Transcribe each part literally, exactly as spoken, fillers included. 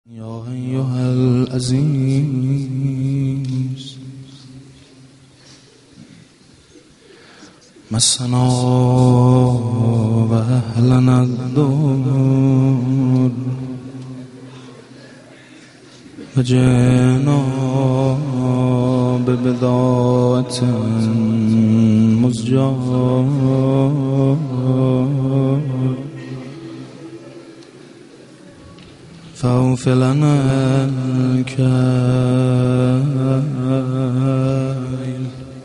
یا ایها العزیز مسنا و اهلنا الدور و جئنا ببضاعة مزجاة فاغفر لنا الكيل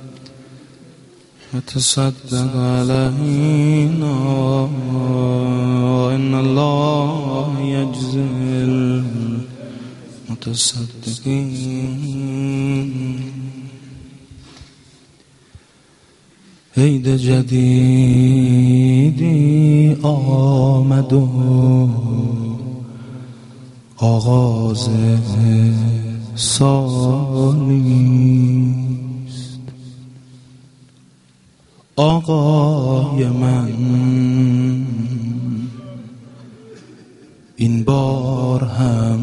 وتصدق علينا إن الله يجزي المتصدقين. عید جدیدی آمد و آغاز سالیست. آقای من این بار هم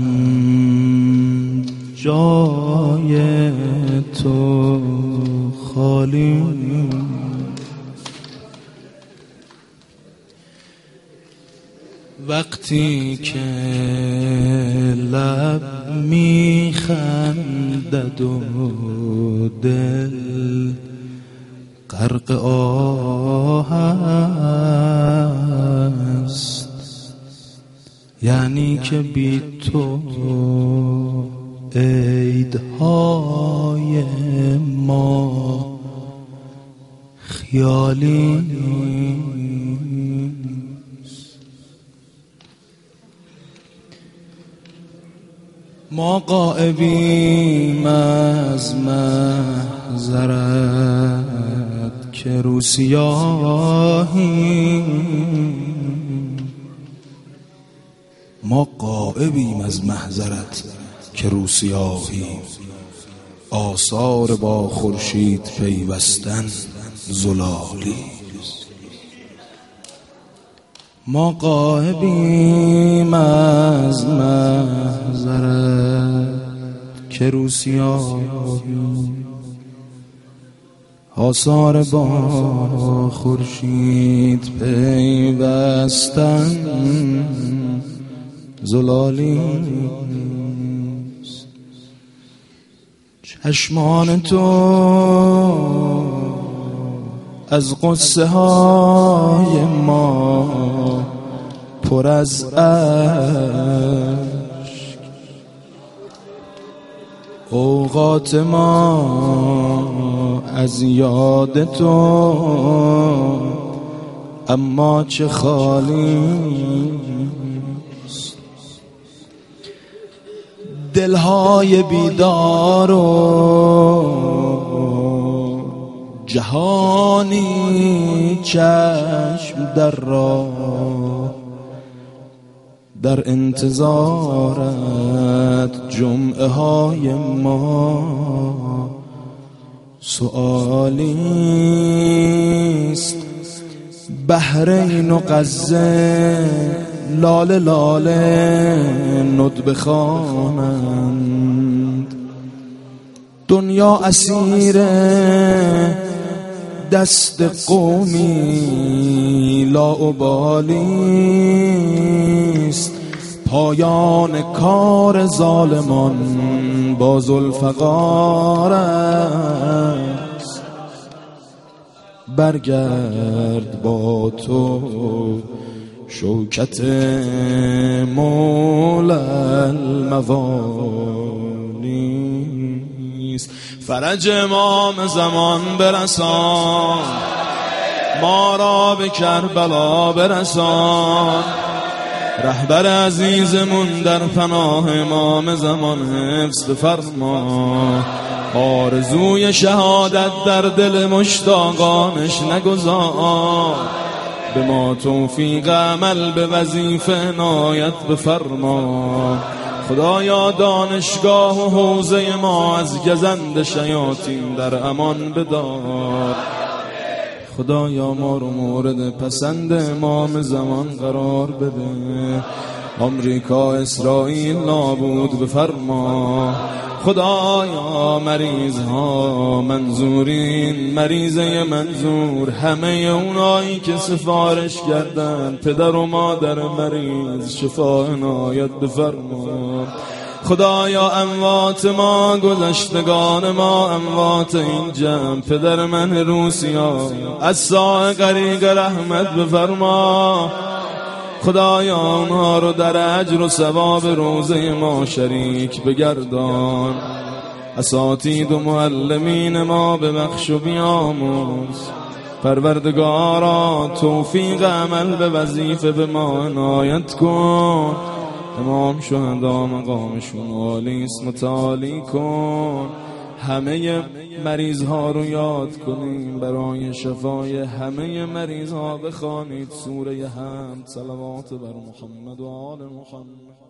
جای تو خالی. وقتی که لب میخندد و دل غرق آه است، یعنی که بی تو عیدهای ما خیالی. ما غائبیم از محضرت که رو سیاهیم. ما غائبیم از محضرت که رو سیاهیم. آثار با خورشید پیوستن زلالی. ما غائبیم از محضرت که رو سیاهیم. آثار با خورشید پیوستن زلالی. چشمان تو از قصه های ما پر از اشک. اوقات ما از یاد تو اما چه خالی. دلهای بیدار و جهانی چشم در راه در انتظارت. جمعه های ما سؤالیست. بحرین و غزه لاله لاله ندبه خوانند. دنیا اسیر دست قومی لاابالیست. پایان کار ظالمان با ذوالفقار است. برگرد با تو شوکت مولا الموالی. فرج امام زمان برسان، ما را به کربلا برسان. رهبر عزیزمون در پناه امام زمان حفظ فرما. آرزوی شهادت در دل مشتاقانش نگذار. به ما توفیق عمل به وظیفه عنایت بفرما. خدایا دانشگاه و حوزه ما از گزند شیاطین در امان بدار. خدایا ما رو مورد پسند امام زمان قرار بده. آمریکا اسرائیل نابود بفرما. خدایا مریض ها منظورین، مریضه منظور، همه اونایی که سفارش کردن، پدر و مادر مریض، شفا عنایت بفرما. خدایا اموات ما، گذشتگان ما، اموات این جمع، پدر من روسیا، از ساعه غریق رحمت بفرما. خدایا آنها رو در اجر و ثواب روزه ما شریک بگردان. اساتید و معلمین ما ببخش و بیاموز. پروردگارا توفیق عمل به وظیفه به ما عنایت کن. امام شهدا مقامشون عالی است متعالی کن. همه مریض ها رو یاد کنیم، برای شفای همه مریض ها بخوانید سوره حمد. صلوات بر محمد و آل محمد.